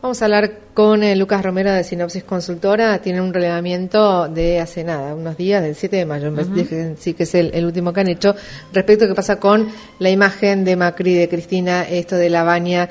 Vamos a hablar con Lucas Romero de Sinopsis Consultora. Tiene un relevamiento de hace nada, unos días, del 7 de mayo, sí que es el último que han hecho, respecto a qué pasa con la imagen de Macri, de Cristina, esto de la Baña,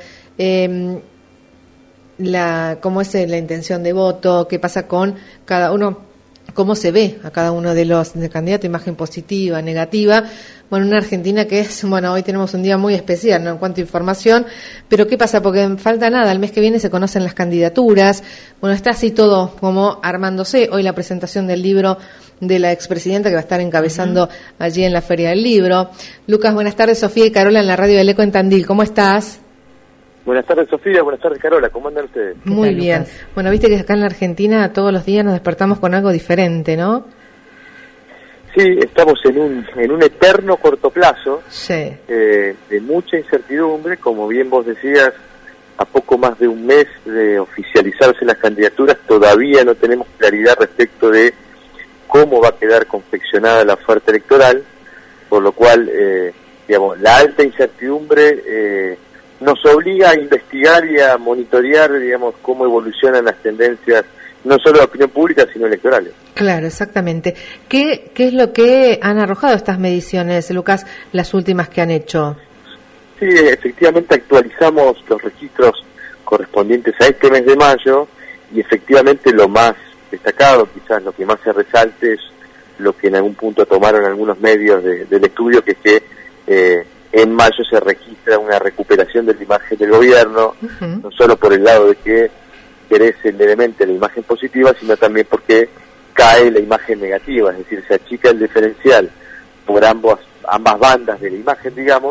cómo es la intención de voto, qué pasa con cada uno, cómo se ve a cada uno de los candidatos, imagen positiva, negativa. Bueno, una Argentina que es, hoy tenemos un día muy especial, ¿no?, en cuanto a información, pero ¿qué pasa? Porque falta nada, el mes que viene se conocen las candidaturas, está así todo como armándose. Hoy la presentación del libro de la expresidenta que va a estar encabezando allí en la Feria del Libro. Lucas, buenas tardes. Sofía y Carola en la radio del Eco en Tandil, ¿cómo estás? Buenas tardes, Sofía. Buenas tardes, Carola. ¿Cómo andan ustedes? Muy bien. Lucas? Viste que acá en la Argentina todos los días nos despertamos con algo diferente, ¿no? Sí, estamos en un eterno corto plazo, sí, de mucha incertidumbre. Como bien vos decías, a poco más de un mes de oficializarse las candidaturas, todavía no tenemos claridad respecto de cómo va a quedar confeccionada la oferta electoral, por lo cual, la alta incertidumbre nos obliga a investigar y a monitorear, cómo evolucionan las tendencias, no solo de opinión pública, sino electorales. Claro, exactamente. ¿Qué es lo que han arrojado estas mediciones, Lucas, las últimas que han hecho? Sí, efectivamente actualizamos los registros correspondientes a este mes de mayo y efectivamente lo más destacado, quizás lo que más se resalte, es lo que en algún punto tomaron algunos medios del estudio, que es que en mayo se registra una recuperación de la imagen del gobierno, no solo por el lado de que crece levemente la imagen positiva, sino también porque cae la imagen negativa, es decir, se achica el diferencial por ambas bandas de la imagen,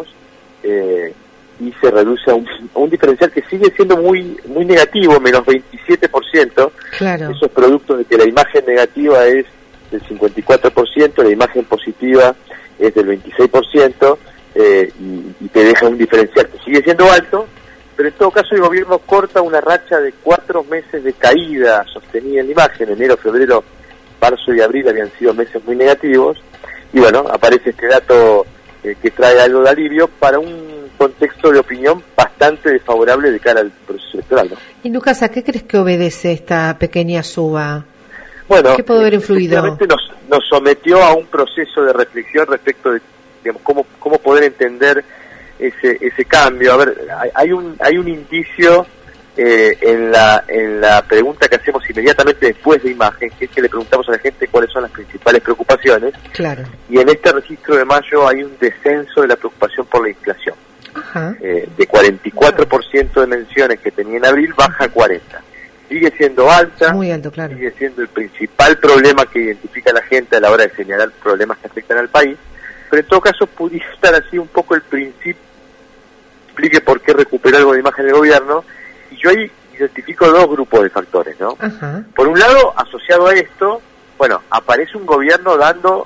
y se reduce a un diferencial que sigue siendo muy muy negativo, menos 27%. Claro. Eso es producto de que la imagen negativa es del 54%, la imagen positiva es del 26%, y te deja un diferencial que sigue siendo alto, pero en todo caso el gobierno corta una racha de 4 meses de caída sostenida en la imagen. Enero, febrero, marzo y abril habían sido meses muy negativos, y aparece este dato que trae algo de alivio para un contexto de opinión bastante desfavorable de cara al proceso electoral, ¿no? Y Lucas, ¿a qué crees que obedece esta pequeña suba? ¿Qué puede haber influido? Nos sometió a un proceso de reflexión respecto de cómo poder entender ese cambio. A ver, hay un indicio en la pregunta que hacemos inmediatamente después de imagen, que es que le preguntamos a la gente cuáles son las principales preocupaciones. Claro. Y en este registro de mayo hay un descenso de la preocupación por la inflación. De 44% de menciones que tenía en abril, baja a 40%. Sigue siendo alta, muy alto, claro. Sigue siendo el principal problema que identifica la gente a la hora de señalar problemas que afectan al país, pero en todo caso pudiera estar así un poco el principio, explique por qué recuperar algo de imagen del gobierno, y yo ahí identifico dos grupos de factores, ¿no? Por un lado, asociado a esto, aparece un gobierno dando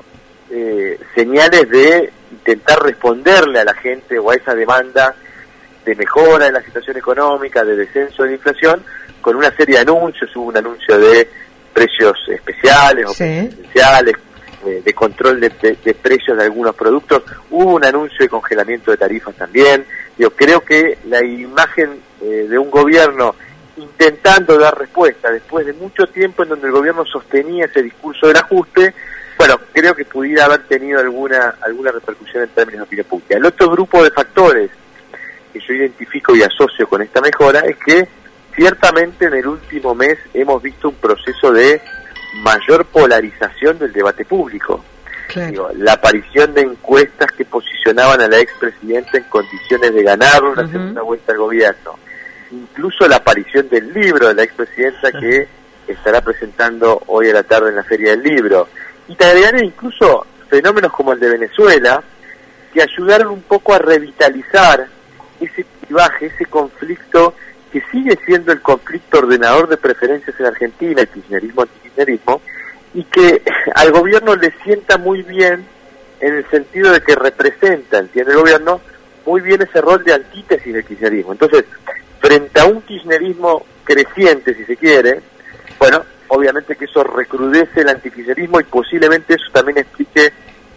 señales de intentar responderle a la gente o a esa demanda de mejora de la situación económica, de descenso de la inflación, con una serie de anuncios. Hubo un anuncio de precios especiales o preferenciales, de control de precios de algunos productos. Hubo un anuncio de congelamiento de tarifas también. Creo que la imagen de un gobierno intentando dar respuesta después de mucho tiempo en donde el gobierno sostenía ese discurso del ajuste, creo que pudiera haber tenido alguna repercusión en términos de opinión pública. El otro grupo de factores que yo identifico y asocio con esta mejora es que ciertamente en el último mes hemos visto un proceso de mayor polarización del debate público. Claro. La aparición de encuestas que posicionaban a la expresidenta en condiciones de ganar una segunda vuelta al gobierno. Incluso la aparición del libro de la expresidenta que estará presentando hoy a la tarde en la Feria del Libro. Y te agregaré incluso fenómenos como el de Venezuela, que ayudaron un poco a revitalizar ese clivaje, ese conflicto que sigue siendo el conflicto ordenador de preferencias en Argentina, el kirchnerismo-antikirchnerismo, y que al gobierno le sienta muy bien en el sentido de que representa, entiende el gobierno, muy bien ese rol de antítesis del kirchnerismo. Entonces, frente a un kirchnerismo creciente, si se quiere, obviamente que eso recrudece el antikirchnerismo y posiblemente eso también explique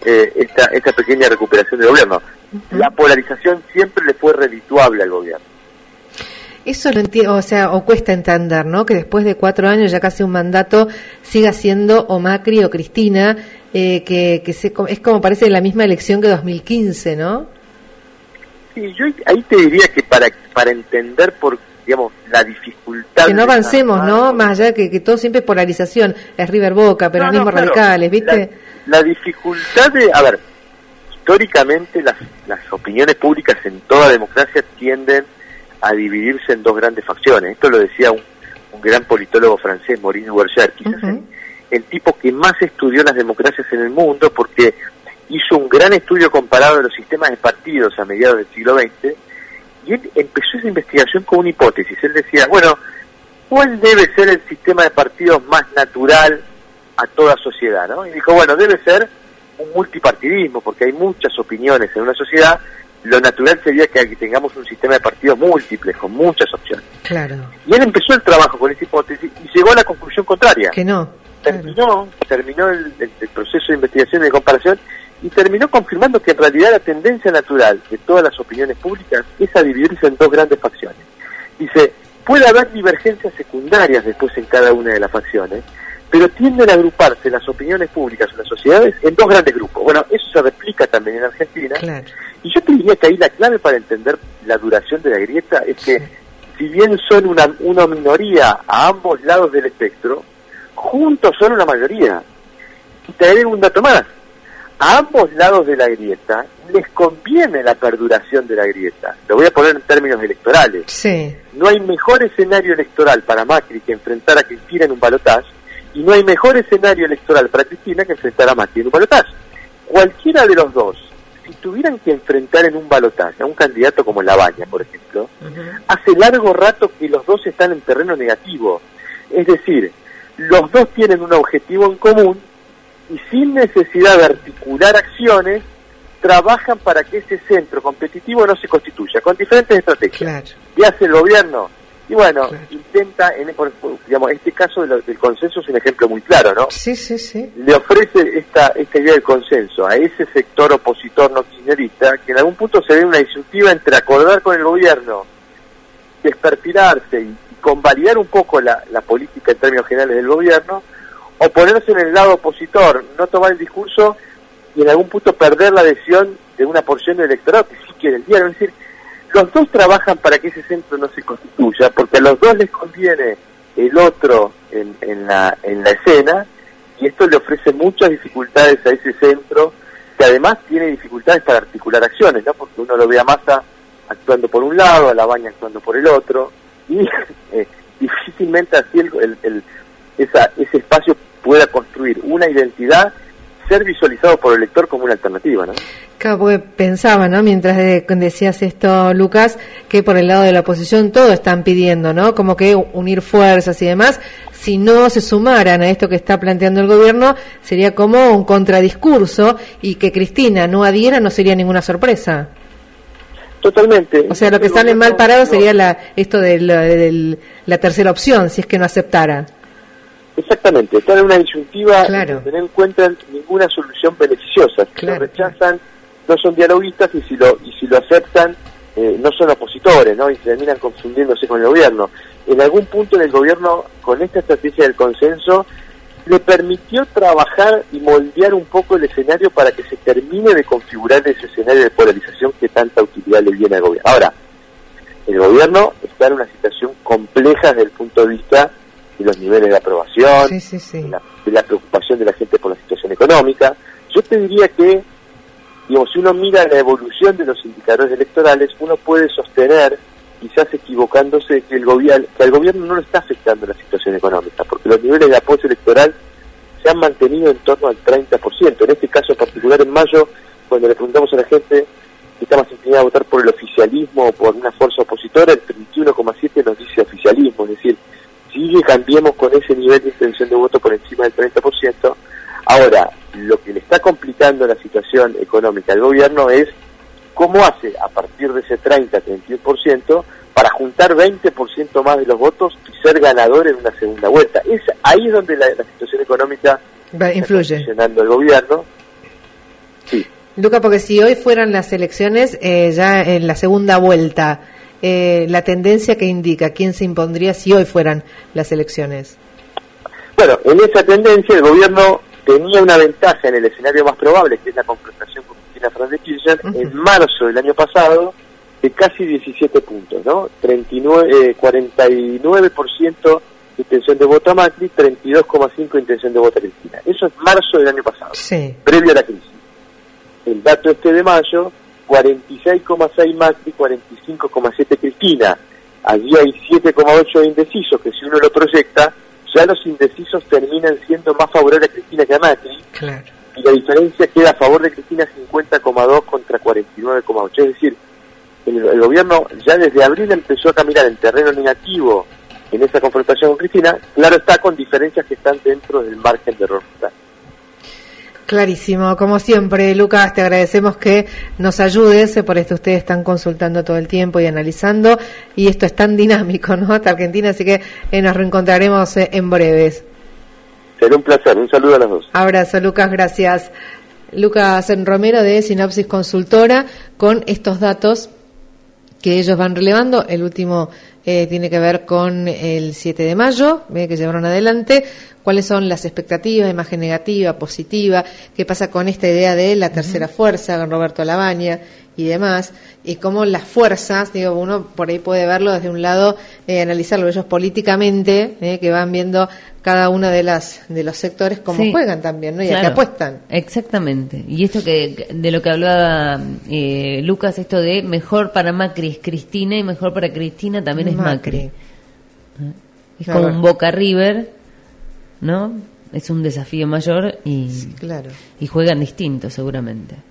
esta pequeña recuperación del gobierno. La polarización siempre le fue redituable al gobierno. Eso no entiendo, o sea, o cuesta entender, ¿no? Que después de 4 años, ya casi un mandato, siga siendo o Macri o Cristina, es como parece la misma elección que 2015, ¿no? Sí, yo ahí te diría que para entender por, digamos, la dificultad... Que no avancemos, ¿no? Más allá de que todo siempre es polarización, es River Boca, peronismo claro, radicales, ¿viste? La dificultad de... A ver, históricamente las opiniones públicas en toda democracia tienden a dividirse en dos grandes facciones. Esto lo decía un gran politólogo francés, Maurice Duverger, quizás el tipo que más estudió las democracias en el mundo, porque hizo un gran estudio comparado de los sistemas de partidos a mediados del siglo XX, y él empezó esa investigación con una hipótesis. Él decía, bueno, ¿cuál debe ser el sistema de partidos más natural a toda sociedad, ¿no? Y dijo, bueno, debe ser un multipartidismo, porque hay muchas opiniones en una sociedad. Lo natural sería que tengamos un sistema de partidos múltiples, con muchas opciones. Claro. Y él empezó el trabajo con esa hipótesis y llegó a la conclusión contraria. Que no. Terminó el proceso de investigación y de comparación y terminó confirmando que en realidad la tendencia natural de todas las opiniones públicas es a dividirse en dos grandes facciones. Dice, puede haber divergencias secundarias después en cada una de las facciones, pero tienden a agruparse las opiniones públicas en las sociedades en dos grandes grupos. Bueno, eso se replica también en Argentina. Claro. Y yo te diría que ahí la clave para entender la duración de la grieta es que, si bien son una minoría a ambos lados del espectro, juntos son una mayoría. Y te agrego un dato más. A ambos lados de la grieta les conviene la perduración de la grieta. Lo voy a poner en términos electorales. Sí. No hay mejor escenario electoral para Macri que enfrentar a Cristina en un balotaje, y no hay mejor escenario electoral para Cristina que enfrentar a Macri en un balotaje. Cualquiera de los dos, si tuvieran que enfrentar en un balotaje a un candidato como Labaña, por ejemplo, hace largo rato que los dos están en terreno negativo. Es decir, los dos tienen un objetivo en común y sin necesidad de articular acciones, trabajan para que ese centro competitivo no se constituya, con diferentes estrategias. Claro. ¿Qué hace el gobierno? Y bueno, claro, intenta, digamos, este caso del consenso es un ejemplo muy claro, ¿no? Sí, sí, sí. Le ofrece esta idea del consenso a ese sector opositor no kirchnerista, que en algún punto se ve una disyuntiva entre acordar con el gobierno, despertirarse y convalidar un poco la política en términos generales del gobierno, o ponerse en el lado opositor, no tomar el discurso y en algún punto perder la adhesión de una porción del electorado que sí quiere el diálogo. Es decir, los dos trabajan para que ese centro no se constituya, porque a los dos les conviene el otro en la escena, y esto le ofrece muchas dificultades a ese centro, que además tiene dificultades para articular acciones, ¿no? Porque uno lo ve a Massa actuando por un lado, a Labaña actuando por el otro, y difícilmente así ese espacio pueda construir una identidad, ser visualizado por el lector como una alternativa, ¿no? Claro, porque pensaba, ¿no? Mientras decías esto, Lucas, que por el lado de la oposición todo están pidiendo, ¿no? Como que unir fuerzas y demás. Si no se sumaran a esto que está planteando el gobierno, sería como un contradiscurso, y que Cristina no adhiera no sería ninguna sorpresa. Totalmente. O sea, lo que están en mal parado sería esto de la tercera opción, si es que no aceptara. Exactamente, están en una disyuntiva, claro, no tener en cuenta ninguna solución beneficiosa. Si lo rechazan, no son dialoguistas, y si lo aceptan, no son opositores, ¿no? Y se terminan confundiéndose con el gobierno. En algún punto en el gobierno, con esta estrategia del consenso, le permitió trabajar y moldear un poco el escenario para que se termine de configurar ese escenario de polarización que tanta utilidad le viene al gobierno. Ahora, el gobierno está en una situación compleja desde el punto de vista de los niveles de aprobación, de la preocupación de la gente por la situación económica. Yo te diría que, digamos, si uno mira la evolución de los indicadores electorales, uno puede sostener, quizás equivocándose, que al gobierno no le está afectando la situación económica, porque los niveles de apoyo electoral se han mantenido en torno al 30%. En este caso en particular, en mayo, cuando le preguntamos a la gente si está más inclinada a votar por el oficialismo o por una fuerza opositora, el 31,7% nos dice oficialismo, es decir, si cambiemos con ese nivel de intención de voto por encima del 30%. Ahora, lo que le está complicando la situación económica al gobierno es cómo hace a partir de ese 30-31% para juntar 20% más de los votos y ser ganador en una segunda vuelta. Ahí es donde la situación económica influye. Está funcionando el gobierno. Sí. Luca, porque si hoy fueran las elecciones ya en la segunda vuelta, la tendencia que indica quién se impondría si hoy fueran las elecciones. Bueno, en esa tendencia el gobierno tenía una ventaja en el escenario más probable, que es la confrontación con Cristina Fernández de Kirchner, en marzo del año pasado, de casi 17 puntos, ¿no? 49% de intención de voto a Macri, 32,5% de intención de voto a Cristina. Eso es marzo del año pasado, sí, previo a la crisis. El dato de mayo, 46,6 Macri, 45,7 Cristina. Allí hay 7,8 de indecisos, que si uno lo proyecta, ya los indecisos terminan siendo más favorables a Cristina que a Macri. claro. Y la diferencia queda a favor de Cristina 50,2 contra 49,8. Es decir, el gobierno ya desde abril empezó a caminar en terreno negativo en esa confrontación con Cristina, claro está, con diferencias que están dentro del margen de error. Clarísimo, como siempre, Lucas, te agradecemos que nos ayudes, por esto ustedes están consultando todo el tiempo y analizando, y esto es tan dinámico, ¿no?, hasta Argentina, así que nos reencontraremos en breves. Será un placer, un saludo a las dos. Abrazo, Lucas, gracias. Lucas Romero de Sinopsis Consultora, con estos datos que ellos van relevando. El último tiene que ver con el 7 de mayo, que llevaron adelante. ¿Cuáles son las expectativas, imagen negativa, positiva? ¿Qué pasa con esta idea de la tercera fuerza, con Roberto Labaña y demás? Y cómo las fuerzas, digo, uno por ahí puede verlo desde un lado, analizarlo ellos políticamente, que van viendo cada uno de los sectores cómo juegan también, ¿no? Y a qué apuestan. Exactamente. Y esto que de lo que hablaba Lucas, esto de mejor para Macri es Cristina y mejor para Cristina también es Macri. Es como un Boca River, ¿no? Es un desafío mayor y, claro, y juegan distinto seguramente.